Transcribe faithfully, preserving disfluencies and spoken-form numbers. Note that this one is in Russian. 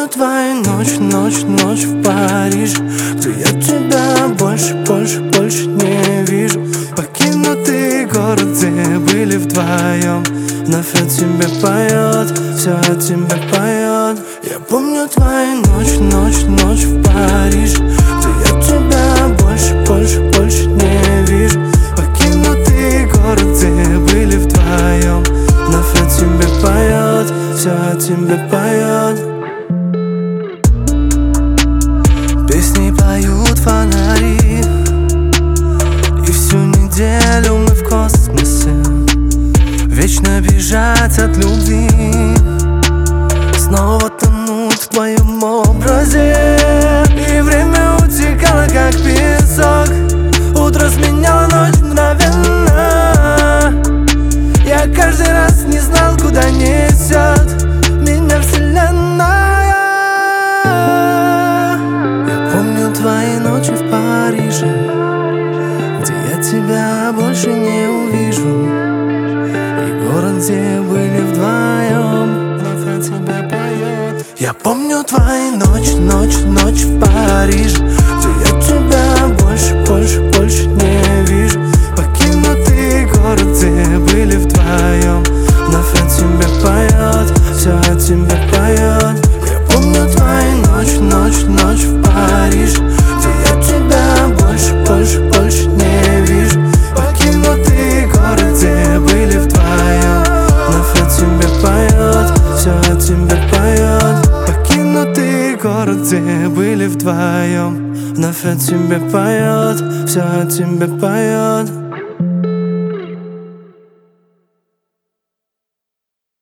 помню твою ночь, ночь, ночь в Париже, где я тебя больше, больше, больше не вижу. Покинутый город, где были вдвоем, вновь о тебе поет, все о тебе поет. Я помню твою ночь, ночь, ночь в Париже, где я тебя больше, больше, больше не вижу. Покинутый город, где были вдвоем, вновь о тебе поет, все о тебе поет. Песни поют фонари, и всю неделю мы в космосе, вечно бежать от любви, снова тонуть в твоем образе. И время утекало, как песок, утро сменяло ночь мгновенно. Я каждый раз не знал, куда несет меня вселенная. Я помню твои ночи в Париже, где я тебя больше не увижу, и город, где были вдвоем, вновь о тебе поет. Я помню твои ночь, ночь, ночь в Париже, где я тебя больше, больше, больше не вижу. Покинутый город, где были вдвоем, вновь о тебе поет, все о тебе поет. Я помню твои ночь, ночь, ночь в Париже, где я тебя больше, больше, больше не вижу. Покинутый город, где были вдвоем, вновь о тебе поет, все о тебе поет. Покинутый город, где были вдвоем, вновь о тебе поет, все о тебе поет.